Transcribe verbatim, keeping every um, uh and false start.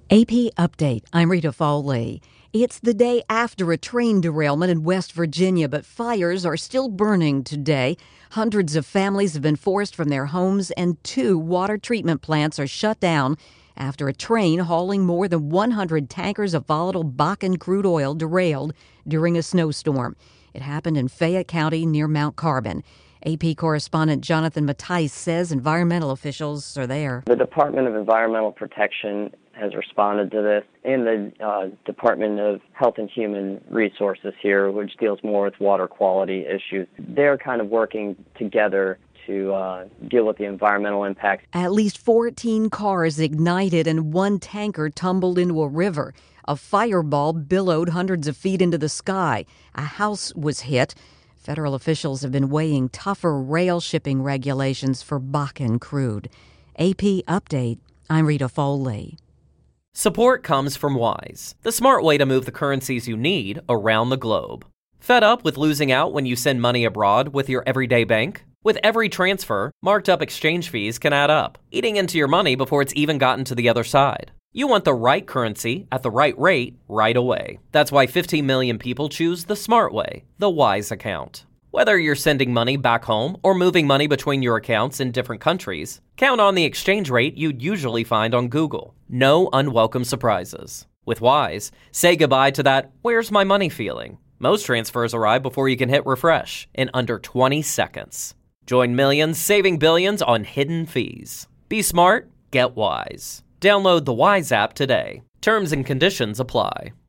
A P Update. I'm Rita Foley. It's the day after a train derailment in West Virginia, but fires are still burning today. Hundreds of families have been forced from their homes, and two water treatment plants are shut down after a train hauling more than one hundred tankers of volatile Bakken crude oil derailed during a snowstorm. It happened in Fayette County near Mount Carbon. A P correspondent Jonathan Matthijs says environmental officials are there. The Department of Environmental Protection has responded to this, and the uh, Department of Health and Human Resources here, which deals more with water quality issues. They're kind of working together to uh, deal with the environmental impacts. At least fourteen cars ignited and one tanker tumbled into a river. A fireball billowed hundreds of feet into the sky. A house was hit. Federal officials have been weighing tougher rail shipping regulations for Bakken crude. A P Update. I'm Rita Foley. Support comes from Wise, the smart way to move the currencies you need around the globe. Fed up with losing out when you send money abroad with your everyday bank? With every transfer, marked up exchange fees can add up, eating into your money before it's even gotten to the other side. You want the right currency at the right rate right away. That's why fifteen million people choose the smart way, the Wise account. Whether you're sending money back home or moving money between your accounts in different countries, count on the exchange rate you'd usually find on Google. No unwelcome surprises. With Wise, say goodbye to that "where's my money" feeling. Most transfers arrive before you can hit refresh in under twenty seconds. Join millions saving billions on hidden fees. Be smart, get Wise. Download the Wise app today. Terms and conditions apply.